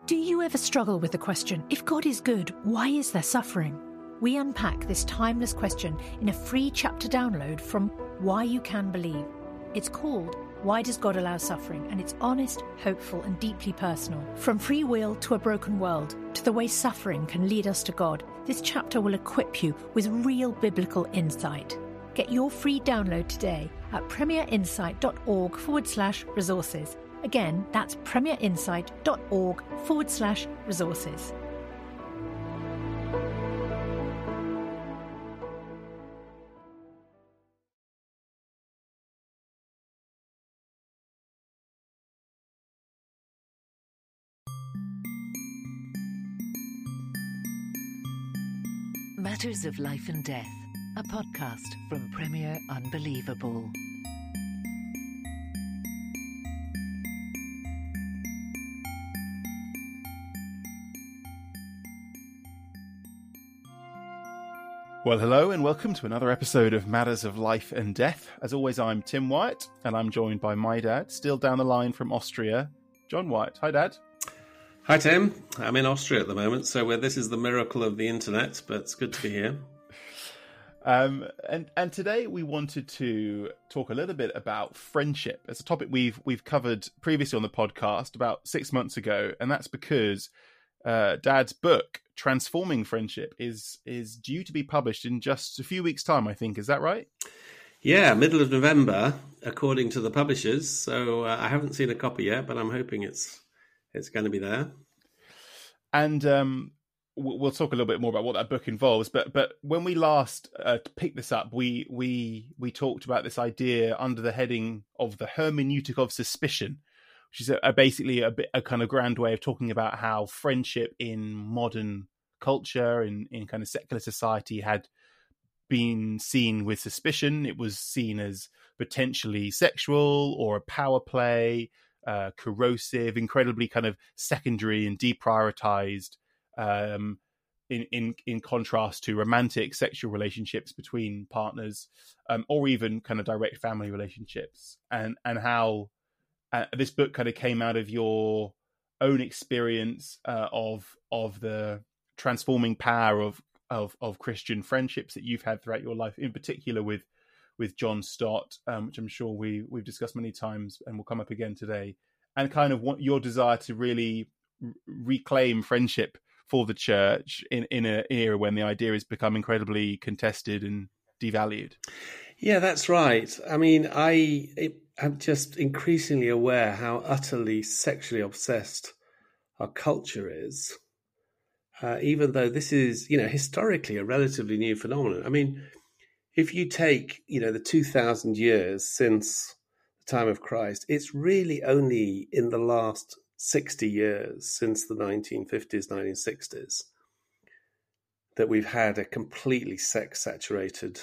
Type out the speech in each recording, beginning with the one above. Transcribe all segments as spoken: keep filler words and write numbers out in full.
Do you ever struggle with the question, if God is good, why is there suffering? We unpack this timeless question in a free chapter download from Why You Can Believe. It's called Why Does God Allow Suffering? And it's honest, hopeful and deeply personal. From free will to a broken world, to the way suffering can lead us to God, this chapter will equip you with real biblical insight. Get your free download today at premierinsight.org forward slash resources. Again, that's premierinsight.org forward slash resources. Matters of Life and Death, a podcast from Premier Unbelievable. Well, hello and welcome to another episode of Matters of Life and Death. As always, I'm Tim Wyatt and I'm joined by my dad, still down the line from Austria, John Wyatt. Hi, Dad. Hi, Tim. I'm in Austria at the moment, so uh, this is the miracle of the internet, but it's good to be here. Um, and and today we wanted to talk a little bit about friendship. It's a topic we've we've covered previously on the podcast about six months ago, and that's because uh, Dad's book, Transforming Friendship, is is due to be published in just a few weeks' time, I think. Is that right? Yeah, middle of November, according to the publishers. So uh, I haven't seen a copy yet, but I'm hoping it's it's going to be there. And um, we'll talk a little bit more about what that book involves. But but when we last uh, picked this up, we we we talked about this idea under the heading of the hermeneutic of suspicion, which is a, a basically a bit a kind of grand way of talking about how friendship in modern culture, in in kind of secular society, had been seen with suspicion. It was seen as potentially sexual or a power play. Uh, corrosive, incredibly kind of secondary and deprioritized, um, in in in contrast to romantic sexual relationships between partners, um, or even kind of direct family relationships, and and how uh, this book kind of came out of your own experience uh, of of the transforming power of of of Christian friendships that you've had throughout your life, in particular with. with John Stott, um, which I'm sure we, we've discussed many times and will come up again today, and kind of what your desire to really r- reclaim friendship for the church in, in an era when the idea has become incredibly contested and devalued. Yeah, that's right. I mean, I it, I'm just increasingly aware how utterly sexually obsessed our culture is, uh, even though this is, you know, historically a relatively new phenomenon. I mean, if you take, you know, the two thousand years since the time of Christ, it's really only in the last sixty years, since the nineteen fifties, nineteen sixties, that we've had a completely sex-saturated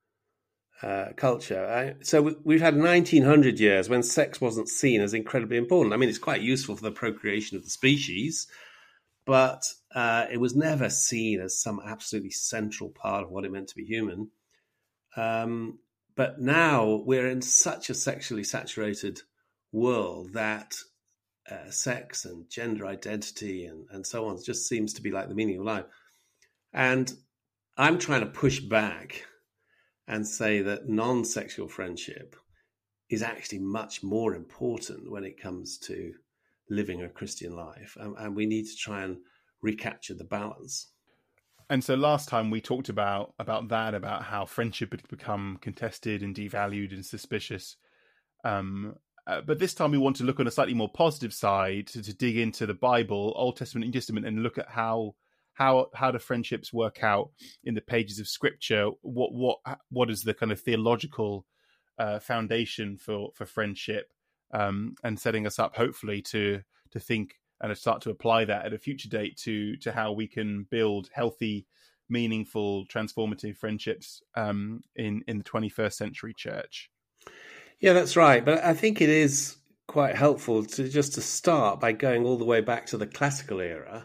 uh, culture. I, so we've had nineteen hundred years when sex wasn't seen as incredibly important. I mean, it's quite useful for the procreation of the species, but uh, it was never seen as some absolutely central part of what it meant to be human. Um, but now we're in such a sexually saturated world that uh, sex and gender identity and, and so on just seems to be like the meaning of life. And I'm trying to push back and say that non-sexual friendship is actually much more important when it comes to living a Christian life. And, and we need to try and recapture the balance. And so last time we talked about about that, about how friendship had become contested and devalued and suspicious. Um, uh, but this time we want to look on a slightly more positive side, to, to dig into the Bible, Old Testament and New Testament, and look at how how how do friendships work out in the pages of Scripture. What what what is the kind of theological uh, foundation for for friendship, um, and setting us up hopefully to to think and start to apply that at a future date to to how we can build healthy, meaningful, transformative friendships um, in in the twenty-first century church. Yeah, that's right. But I think it is quite helpful to just to start by going all the way back to the classical era,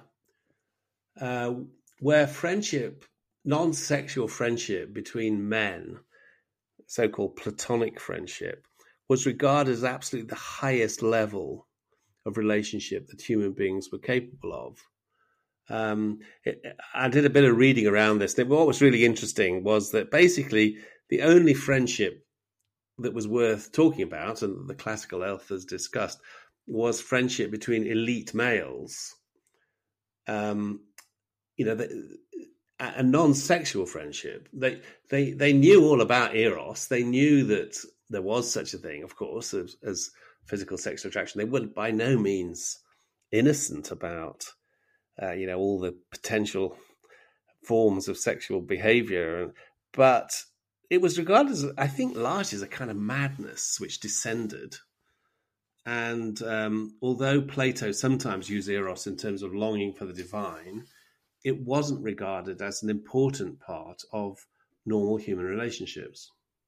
uh, where friendship, non-sexual friendship between men, so-called platonic friendship, was regarded as absolutely the highest level of relationship that human beings were capable of. Um, it, I did a bit of reading around this. What was really interesting was that basically the only friendship that was worth talking about, and the classical authors discussed, was friendship between elite males. Um, you know, the, a non-sexual friendship. They they they knew all about eros. They knew that there was such a thing, of course, as, as physical sexual attraction. They weren't by no means innocent about, uh, you know, all the potential forms of sexual behavior. But it was regarded as, I think, largely as a kind of madness which descended. And um, although Plato sometimes used eros in terms of longing for the divine, it wasn't regarded as an important part of normal human relationships.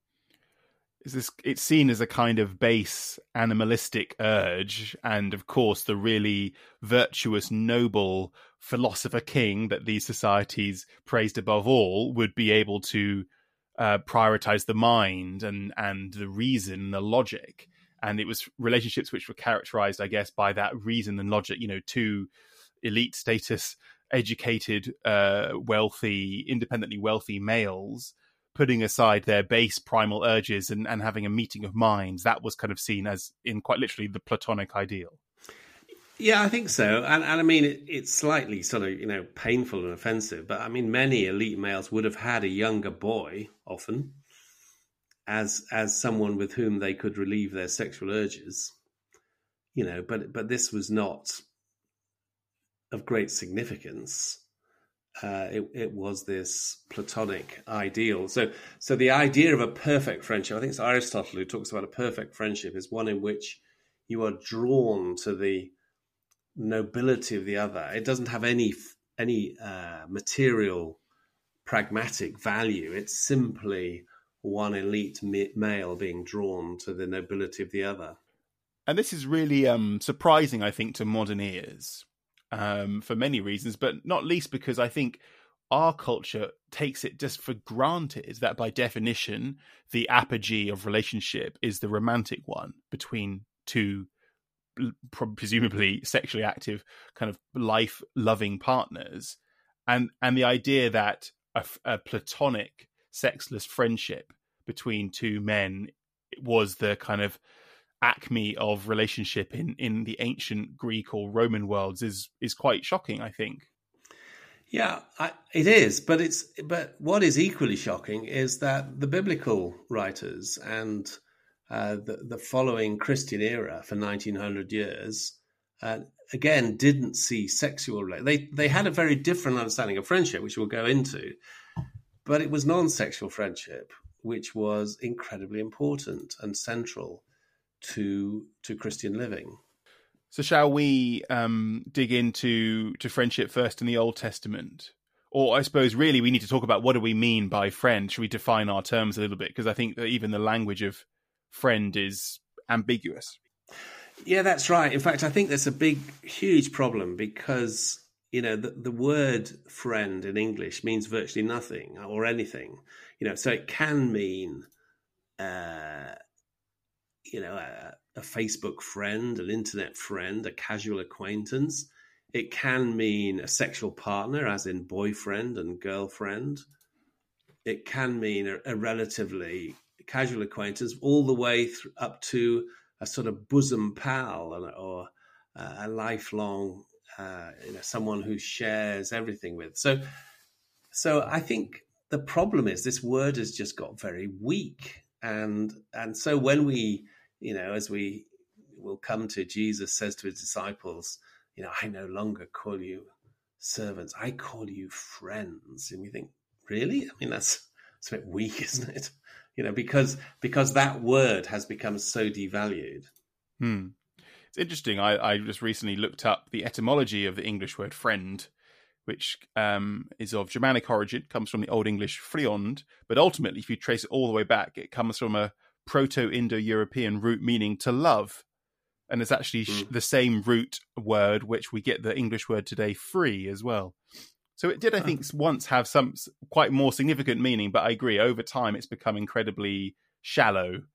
Is this? It's seen as a kind of base animalistic urge, and of course the really virtuous, noble philosopher king that these societies praised above all would be able to uh, prioritize the mind and and the reason, the logic. And it was relationships which were characterized, I guess, by that reason and logic. You know, two elite status, educated, uh, wealthy, independently wealthy males, putting aside their base primal urges and, and having a meeting of minds. That was kind of seen as, in quite literally, the Platonic ideal. Yeah, I think so. And, and I mean, it, it's slightly sort of, you know, painful and offensive. But I mean, many elite males would have had a younger boy, often, as as someone with whom they could relieve their sexual urges. You know, but but this was not of great significance. Uh, it, it was this Platonic ideal. So, so the idea of a perfect friendship, I think it's Aristotle who talks about a perfect friendship, is one in which you are drawn to the nobility of the other. It doesn't have any any uh, material, pragmatic value. It's simply one elite male being drawn to the nobility of the other. And this is really um, surprising, I think, to modern ears. Um, for many reasons, but not least because I think our culture takes it just for granted that by definition, the apogee of relationship is the romantic one between two presumably sexually active, kind of life-loving partners. And, and the idea that a, a platonic, sexless friendship between two men was the kind of acme of relationship in, in the ancient Greek or Roman worlds is is quite shocking, I think. Yeah, I, it is. But it's but what is equally shocking is that the biblical writers and uh, the, the following Christian era for nineteen hundred years, uh, again, didn't see sexual. They they had a very different understanding of friendship, which we'll go into. But it was non-sexual friendship, which was incredibly important and central to to Christian living. So shall we um, dig into to friendship first in the Old Testament? Or I suppose really we need to talk about what do we mean by friend? Should we define our terms a little bit? Because I think that even the language of friend is ambiguous. Yeah, that's right. In fact, I think there's a big, huge problem because, you know, the, the word friend in English means virtually nothing or anything. You know, so it can mean uh you know, a, a Facebook friend, an internet friend, a casual acquaintance. It can mean a sexual partner, as in boyfriend and girlfriend. It can mean a, a relatively casual acquaintance, all the way th- up to a sort of bosom pal or, or uh, a lifelong, uh, you know, someone who shares everything with. So, so I think the problem is this word has just got very weak, and and so when we You know, as we will come to, Jesus says to his disciples, you know, I no longer call you servants, I call you friends. And we think, really? I mean, that's, that's a bit weak, isn't it? You know, because because that word has become so devalued. Hmm. It's interesting. I, I just recently looked up the etymology of the English word friend, which um, is of Germanic origin, comes from the Old English friond, but ultimately, if you trace it all the way back, it comes from a Proto-Indo-European root meaning to love. And it's actually mm. the same root word which we get the English word today, free, as well. So it did, I think, oh. once have some quite more significant meaning, but I agree, over time it's become incredibly shallow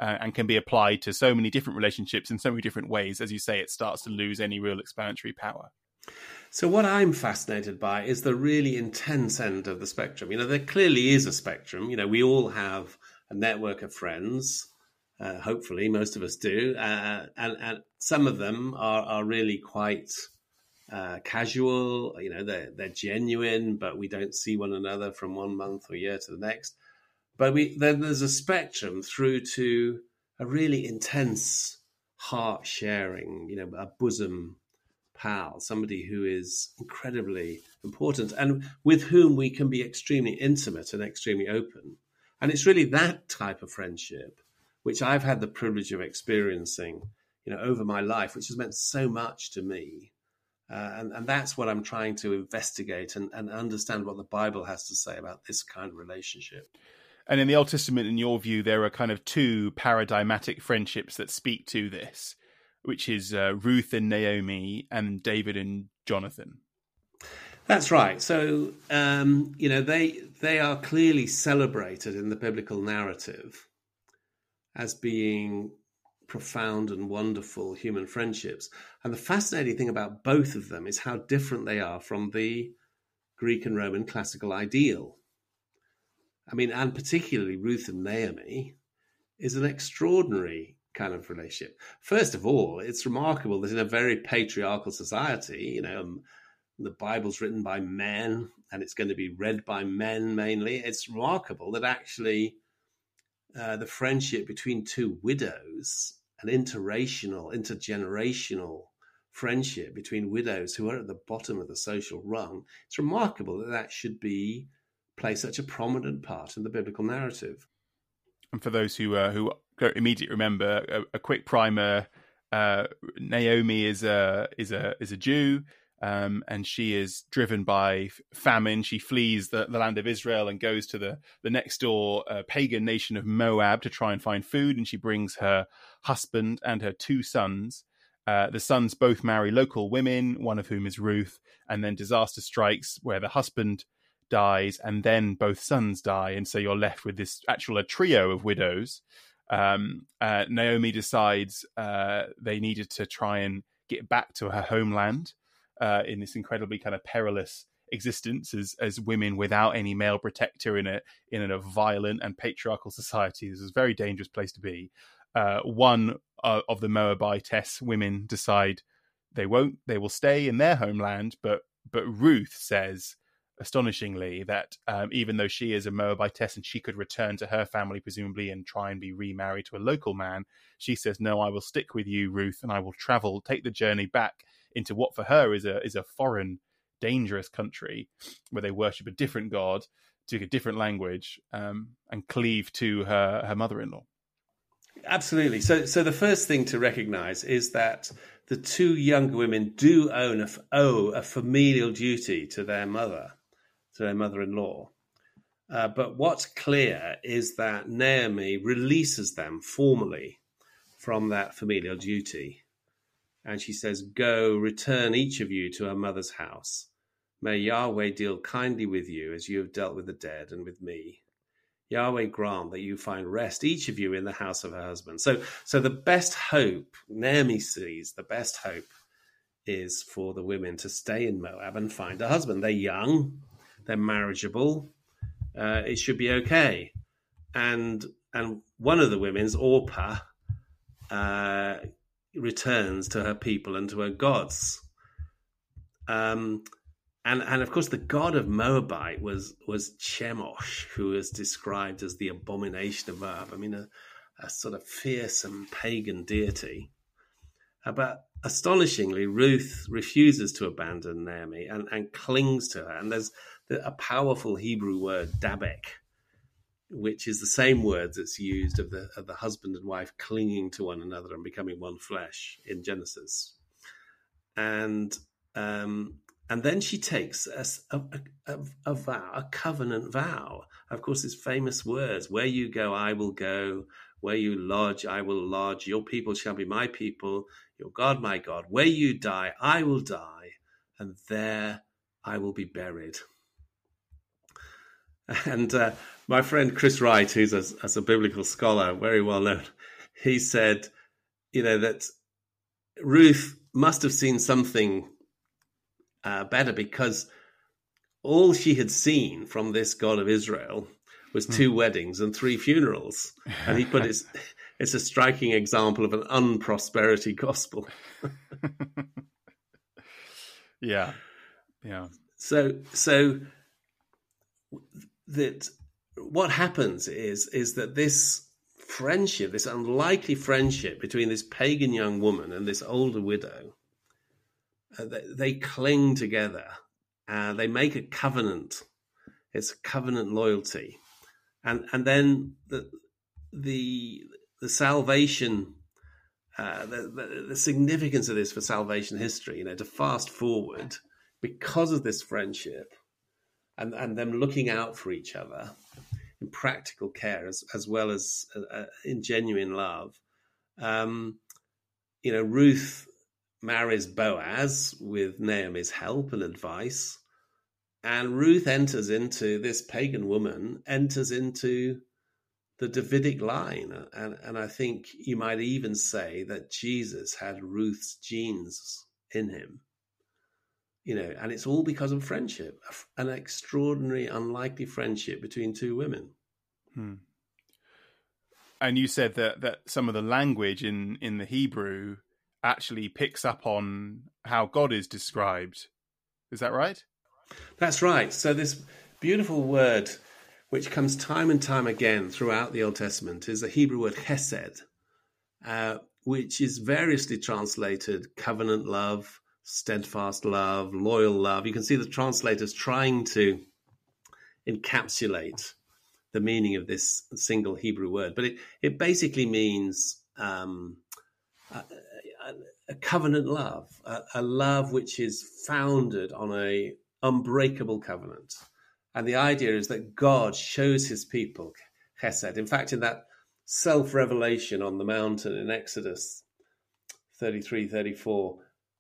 uh, and can be applied to so many different relationships in so many different ways. As you say, it starts to lose any real explanatory power. So what I'm fascinated by is the really intense end of the spectrum. You know, there clearly is a spectrum. You know, we all have a network of friends. Uh, hopefully, most of us do. Uh, and, and some of them are, are really quite uh, casual. You know, they're, they're genuine, but we don't see one another from one month or year to the next. But we then there's a spectrum through to a really intense heart sharing, you know, a bosom pal, somebody who is incredibly important and with whom we can be extremely intimate and extremely open. And it's really that type of friendship which I've had the privilege of experiencing, you know, over my life, which has meant so much to me. Uh, and, and that's what I'm trying to investigate and, and understand what the Bible has to say about this kind of relationship. And in the Old Testament, in your view, there are kind of two paradigmatic friendships that speak to this, which is uh, Ruth and Naomi and David and Jonathan. That's right. So, um, you know, they they are clearly celebrated in the biblical narrative as being profound and wonderful human friendships. And the fascinating thing about both of them is how different they are from the Greek and Roman classical ideal. I mean, and particularly Ruth and Naomi is an extraordinary kind of relationship. First of all, it's remarkable that in a very patriarchal society, you know, um, the Bible's written by men and it's going to be read by men mainly. It's remarkable that actually uh, the friendship between two widows, an interracial, intergenerational friendship between widows who are at the bottom of the social rung, it's remarkable that that should be play such a prominent part in the biblical narrative. And for those who uh, who don't immediately remember, a, a quick primer: uh, Naomi is a is a is a Jew, um, and she is driven by famine. She flees the, the land of Israel and goes to the the next door uh, pagan nation of Moab to try and find food. And she brings her husband and her two sons. Uh, the sons both marry local women, one of whom is Ruth, and then disaster strikes where the husband dies and then both sons die, and so you're left with this actual a trio of widows. um uh, Naomi decides uh they needed to try and get back to her homeland uh in this incredibly kind of perilous existence as as women without any male protector in a in a violent and patriarchal society. This is a very dangerous place to be. Uh one uh, of the Moabitess women decide they won't they will stay in their homeland, but but Ruth says astonishingly that um, even though she is a Moabitess and she could return to her family presumably and try and be remarried to a local man, she says, no, I will stick with you, Ruth, and I will travel, take the journey back into what for her is a is a foreign, dangerous country where they worship a different god, speak a different language, um, and cleave to her, her mother-in-law. Absolutely. So so the first thing to recognize is that the two younger women do own a, owe a familial duty to their mother, to their mother-in-law. Uh, but what's clear is that Naomi releases them formally from that familial duty. And she says, go, return each of you to her mother's house. May Yahweh deal kindly with you as you have dealt with the dead and with me. Yahweh grant that you find rest, each of you, in the house of her husband. So, so the best hope, Naomi sees, the best hope is for the women to stay in Moab and find a husband. They're young, they're marriageable, uh, it should be okay. And and one of the women's, Orpah, uh, returns to her people and to her gods. Um, and and of course, the god of Moabite was was Chemosh, who is described as the abomination of Moab. I mean, a, a sort of fearsome pagan deity. Uh, but astonishingly, Ruth refuses to abandon Naomi and, and clings to her. And there's a powerful Hebrew word, dabek, which is the same word that's used of the of the husband and wife clinging to one another and becoming one flesh in Genesis. And um, and then she takes a, a, a, a vow, a covenant vow. Of course, his famous words, where you go, I will go. Where you lodge, I will lodge. Your people shall be my people. Your God, my God. Where you die, I will die. And there I will be buried. And uh, my friend Chris Wright, who's a, as a biblical scholar, very well known, he said, you know, that Ruth must have seen something uh, better, because all she had seen from this God of Israel was two mm. weddings and three funerals. And he put it, it's a striking example of an unprosperity gospel. yeah. Yeah. So, so that what happens is, is that this friendship, this unlikely friendship between this pagan young woman and this older widow, uh, they, they cling together. Uh, they make a covenant. It's a covenant loyalty, and and then the the the salvation, uh, the, the the significance of this for salvation history. You know, to fast forward, because of this friendship, and and them looking out for each other in practical care as as well as uh, in genuine love. Um, you know, Ruth marries Boaz with Naomi's help and advice. And Ruth enters into, this pagan woman, enters into the Davidic line. And, and I think you might even say that Jesus had Ruth's genes in him. You know, and it's all because of friendship, an extraordinary, unlikely friendship between two women. Hmm. And you said that, that some of the language in, in the Hebrew actually picks up on how God is described. Is that right? That's right. So this beautiful word, which comes time and time again throughout the Old Testament, is the Hebrew word chesed, uh, which is variously translated covenant love, steadfast love, loyal love. You can see the translators trying to encapsulate the meaning of this single Hebrew word. But it, it basically means um, a, a covenant love, a, a love which is founded on a unbreakable covenant. And the idea is that God shows his people chesed. In fact, in that self-revelation on the mountain in Exodus thirty-three, thirty-four,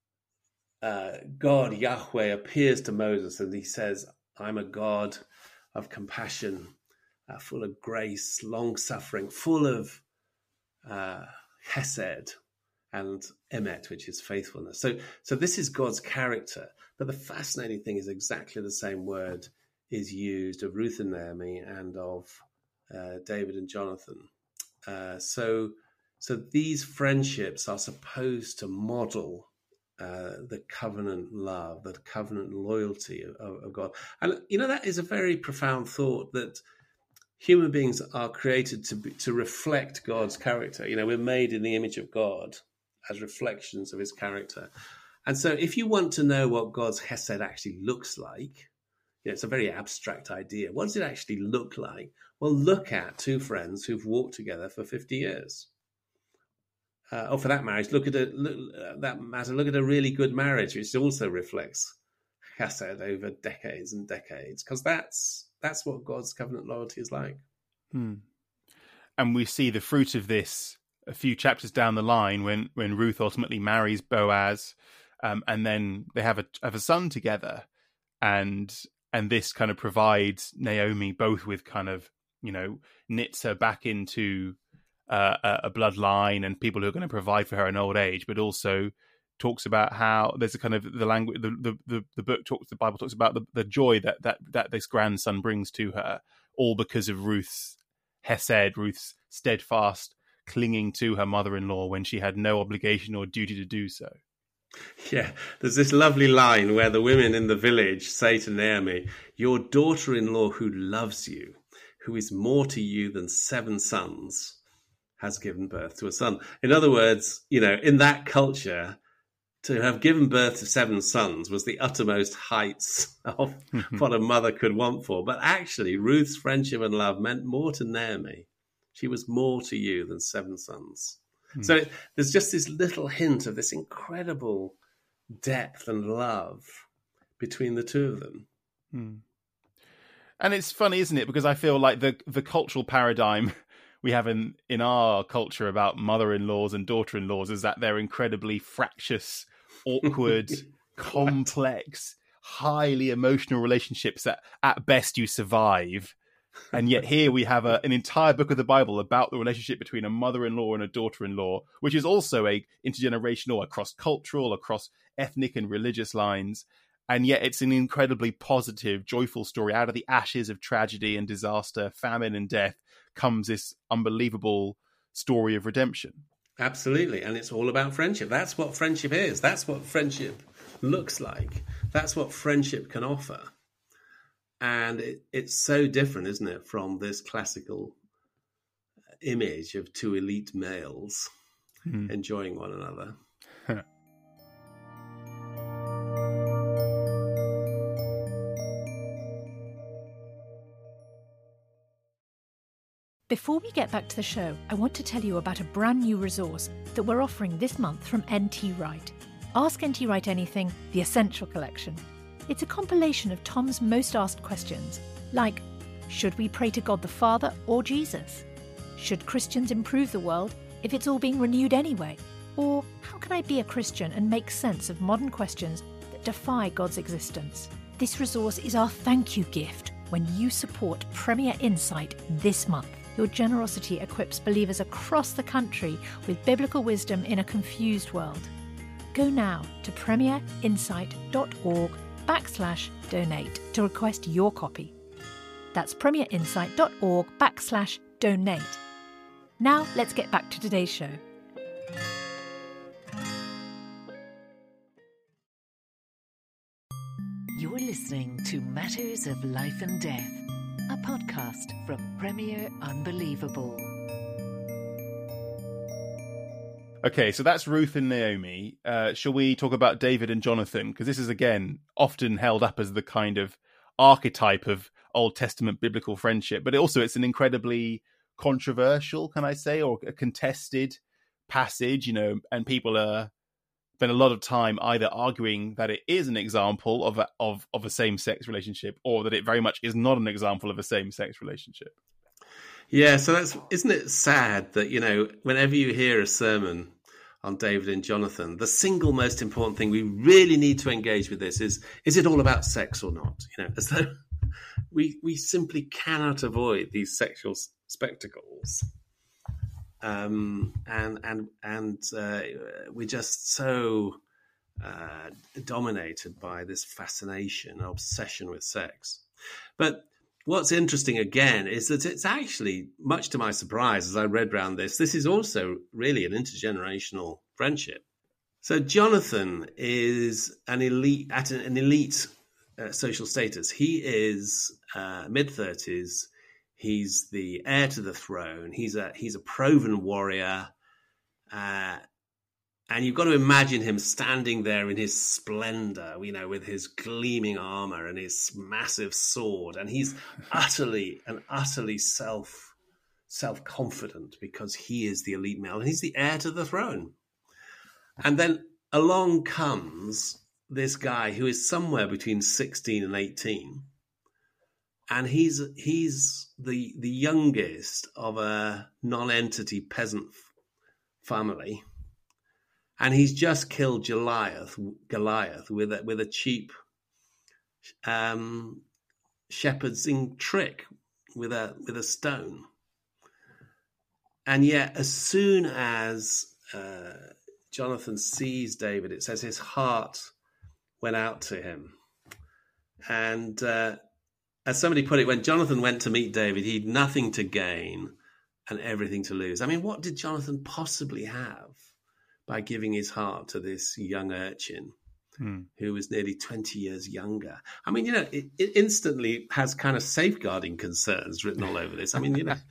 uh, God, Yahweh, appears to Moses and he says, I'm a God of compassion, uh, full of grace, long-suffering, full of uh, chesed and emet, which is faithfulness. So, so this is God's character. But the fascinating thing is exactly the same word is used of Ruth and Naomi and of uh, David and Jonathan. Uh, so, so these friendships are supposed to model uh, the covenant love, the covenant loyalty of, of God. And, you know, that is a very profound thought, that human beings are created to be, to reflect God's character. You know, we're made in the image of God as reflections of his character. And so if you want to know what God's chesed actually looks like, you know, it's a very abstract idea. What does it actually look like? Well, look at two friends who've walked together for fifty years. Uh, or for that marriage, look at a, look, uh, that matter, look at a really good marriage, which also reflects chesed over decades and decades, because that's that's what God's covenant loyalty is like. Hmm. And we see the fruit of this a few chapters down the line when, when Ruth ultimately marries Boaz. Um, and then they have a have a son together, and and this kind of provides Naomi both with kind of, you know, knits her back into uh, a, a bloodline and people who are going to provide for her in old age, but also talks about how there's a kind of the language, the the the, the book talks, the Bible talks about the, the joy that, that that this grandson brings to her, all because of Ruth's chesed, Ruth's steadfast clinging to her mother-in-law when she had no obligation or duty to do so. Yeah, there's this lovely line where the women in the village say to Naomi, your daughter-in-law who loves you, who is more to you than seven sons, has given birth to a son. In other words, you know, in that culture, to have given birth to seven sons was the uttermost heights of what a mother could want for. But actually, Ruth's friendship and love meant more to Naomi. She was more to you than seven sons. Hmm. So there's just this little hint of this incredible depth and love between the two of them. Hmm. And it's funny, isn't it? Because I feel like the the cultural paradigm we have in, in our culture about mother-in-laws and daughter-in-laws is that they're incredibly fractious, awkward, complex, highly emotional relationships that at best you survive, And yet here we have a, an entire book of the Bible about the relationship between a mother-in-law and a daughter-in-law, which is also a intergenerational, across cultural, across ethnic and religious lines. And yet it's an incredibly positive, joyful story. Out of the ashes of tragedy and disaster, famine and death comes this unbelievable story of redemption. Absolutely. And it's all about friendship. That's what friendship is. That's what friendship looks like. That's what friendship can offer. And it, it's so different, isn't it, from this classical image of two elite males hmm. enjoying one another. Before we get back to the show, I want to tell you about a brand new resource that we're offering this month from N T Wright. Ask N T Wright Anything, the Essential Collection. It's a compilation of Tom's most asked questions, like, should we pray to God the Father or Jesus? Should Christians improve the world if it's all being renewed anyway? Or how can I be a Christian and make sense of modern questions that defy God's existence? This resource is our thank you gift when you support Premier Insight this month. Your generosity equips believers across the country with biblical wisdom in a confused world. Go now to premierinsight.org backslash donate to request your copy. That's premierinsight.org backslash donate. Now let's get back to today's show. You're listening to Matters of Life and Death, a podcast from Premier Unbelievable. Okay, so that's Ruth and Naomi. Uh, shall we talk about David and Jonathan? Because this is, again, often held up as the kind of archetype of Old Testament biblical friendship. But also it's an incredibly controversial, can I say, or a contested passage, you know, and people are spend a lot of time either arguing that it is an example of a, of, of a same-sex relationship or that it very much is not an example of a same-sex relationship. Yeah, so that's isn't it sad that, you know, whenever you hear a sermon on David and Jonathan, the single most important thing we really need to engage with this is, is it all about sex or not? You know, as though we we simply cannot avoid these sexual spectacles. Um, and and and uh, we're just so uh, dominated by this fascination, obsession with sex. But what's interesting again is that it's actually, much to my surprise, as I read around this, this is also really an intergenerational friendship. So Jonathan is an elite at an elite uh, social status. He is uh, mid thirties. He's the heir to the throne. He's a he's a proven warrior, uh, and you've got to imagine him standing there in his splendor, you know, with his gleaming armor and his massive sword, and he's utterly and utterly self self confident because he is the elite male and he's the heir to the throne. And then along comes this guy who is somewhere between sixteen and eighteen. And he's he's the the youngest of a non-entity peasant family, and he's just killed Goliath Goliath with a with a cheap um, shepherding trick with a with a stone. And yet, as soon as uh, Jonathan sees David, it says his heart went out to him, and. Uh, As somebody put it, when Jonathan went to meet David, he'd nothing to gain and everything to lose. I mean, what did Jonathan possibly have by giving his heart to this young urchin hmm. who was nearly twenty years younger? I mean, you know, it, it instantly has kind of safeguarding concerns written all over this. I mean, you know,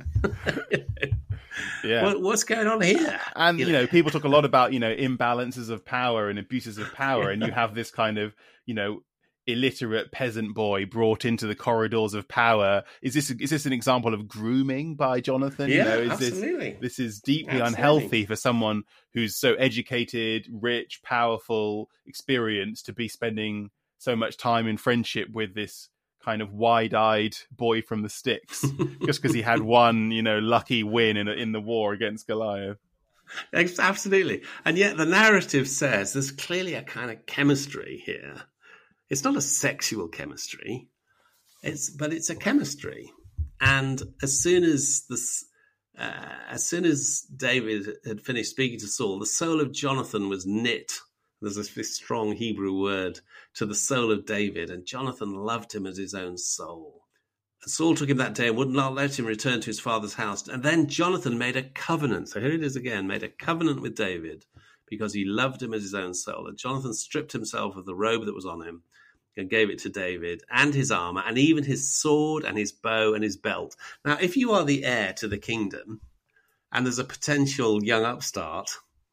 yeah. what, what's going on here? And, you you know, know, people talk a lot about, you know, imbalances of power and abuses of power. And you have this kind of, you know, illiterate peasant boy brought into the corridors of power. Is this is this an example of grooming by Jonathan? Yeah, you know, is absolutely. This, this is deeply absolutely. unhealthy for someone who's so educated, rich, powerful, experienced to be spending so much time in friendship with this kind of wide-eyed boy from the sticks just because he had one, you know, lucky win in in the war against Goliath. Absolutely. And yet the narrative says there's clearly a kind of chemistry here. It's not a sexual chemistry, it's but it's a chemistry and as soon as this, uh, as soon as David had finished speaking to Saul, the soul of Jonathan was knit. There's this, this strong Hebrew word to the soul of David, and Jonathan loved him as his own soul. And Saul took him that day and would not let him return to his father's house. And then Jonathan made a covenant. So here it is again, made a covenant with David because he loved him as his own soul. And Jonathan stripped himself of the robe that was on him and gave it to David and his armor and even his sword and his bow and his belt. Now, if you are the heir to the kingdom and there's a potential young upstart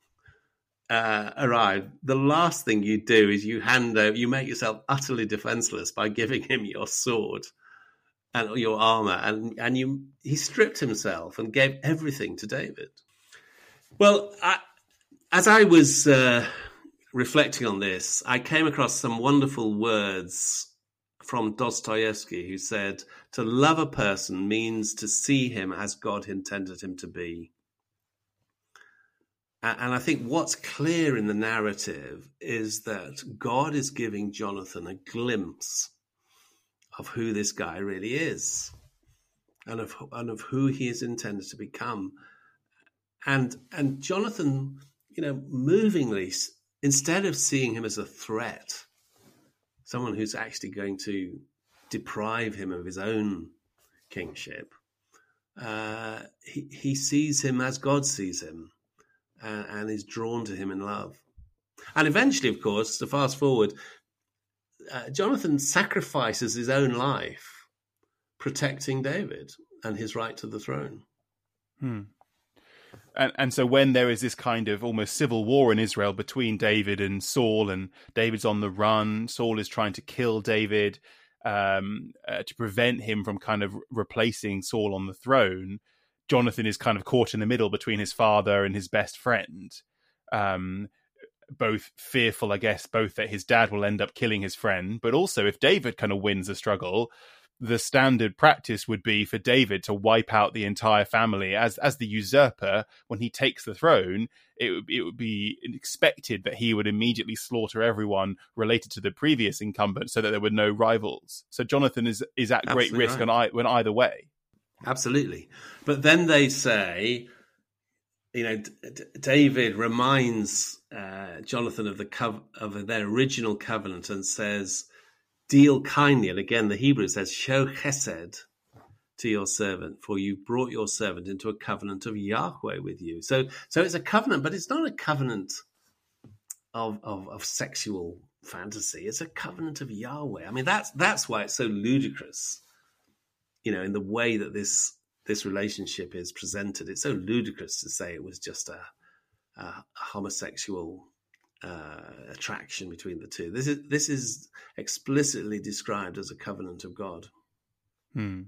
uh, arrive, the last thing you do is you hand over, you make yourself utterly defenseless by giving him your sword and your armor, and and you he stripped himself and gave everything to David. Well, I, as I was uh, reflecting on this, I came across some wonderful words from Dostoevsky, who said, "To love a person means to see him as God intended him to be." And I think what's clear in the narrative is that God is giving Jonathan a glimpse of who this guy really is, and of and of who he is intended to become. And and Jonathan, you know, movingly, instead of seeing him as a threat, someone who's actually going to deprive him of his own kingship, uh, he, he sees him as God sees him, and, and is drawn to him in love. And eventually, of course, to fast forward, Uh, Jonathan sacrifices his own life protecting David and his right to the throne. Hmm. And and so when there is this kind of almost civil war in Israel between David and Saul, and David's on the run, Saul is trying to kill David um, uh, to prevent him from kind of replacing Saul on the throne, Jonathan is kind of caught in the middle between his father and his best friend. Um both fearful, I guess, both that his dad will end up killing his friend, but also if David kind of wins the struggle, the standard practice would be for David to wipe out the entire family. As as the usurper, when he takes the throne, it would, it would be expected that he would immediately slaughter everyone related to the previous incumbent so that there were no rivals. So Jonathan is, is at Absolutely great risk right. on, on either way. Absolutely. But then they say, you know, D- David reminds uh, Jonathan of the co- of their original covenant and says, "Deal kindly." And again, the Hebrew says, "Show chesed to your servant, for you brought your servant into a covenant of Yahweh with you." So, so it's a covenant, but it's not a covenant of of, of sexual fantasy. It's a covenant of Yahweh. I mean, that's that's why it's so ludicrous, you know, in the way that this. This relationship is presented. It's so ludicrous to say it was just a, a homosexual uh, attraction between the two. This is this is explicitly described as a covenant of God. Hmm.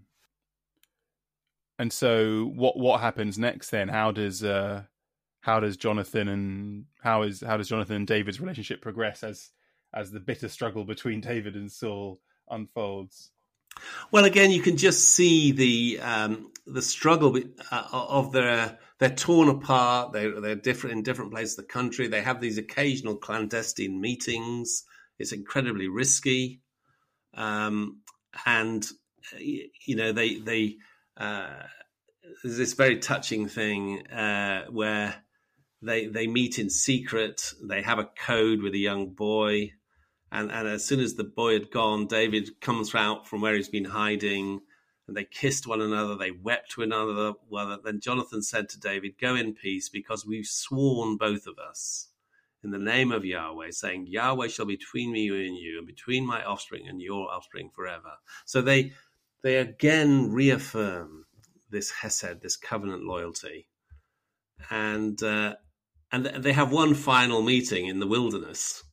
And so, what what happens next then? How does uh, how does Jonathan and how is how does Jonathan and David's relationship progress as as the bitter struggle between David and Saul unfolds? Well, again, you can just see the um, the struggle uh, of their they're torn apart. They they're different in different places of the country. They have these occasional clandestine meetings. It's incredibly risky, um, and you know they they uh, there's this very touching thing uh, where they they meet in secret. They have a code with a young boy. And, and as soon as the boy had gone, David comes out from where he's been hiding, and they kissed one another. They wept to another. Well, then Jonathan said to David, "Go in peace, because we've sworn, both of us, in the name of Yahweh, saying, Yahweh shall be between me and you, and between my offspring and your offspring forever." So they they again reaffirm this hesed, this covenant loyalty. And, uh, and they have one final meeting in the wilderness.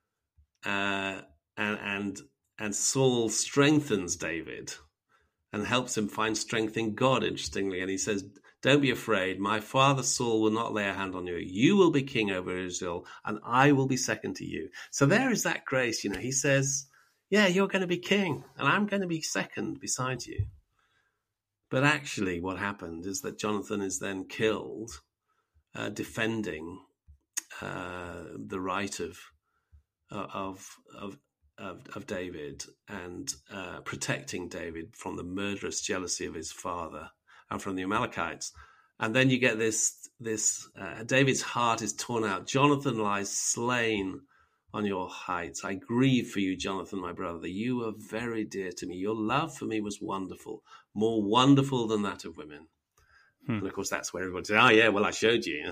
Uh, and and and Saul strengthens David and helps him find strength in God, interestingly. And he says, "Don't be afraid. My father Saul will not lay a hand on you. You will be king over Israel, and I will be second to you." So there is that grace. You know, he says, "Yeah, you're going to be king, and I'm going to be second beside you." But actually what happened is that Jonathan is then killed uh, defending uh, the right of Of, of of, of David and uh, protecting David from the murderous jealousy of his father and from the Amalekites. And then you get this, this uh, David's heart is torn out. Jonathan lies slain on your heights. I grieve for you, Jonathan, my brother. You were very dear to me. Your love for me was wonderful, more wonderful than that of women. Hmm. And of course, that's where everybody says, oh, yeah, well, I showed you.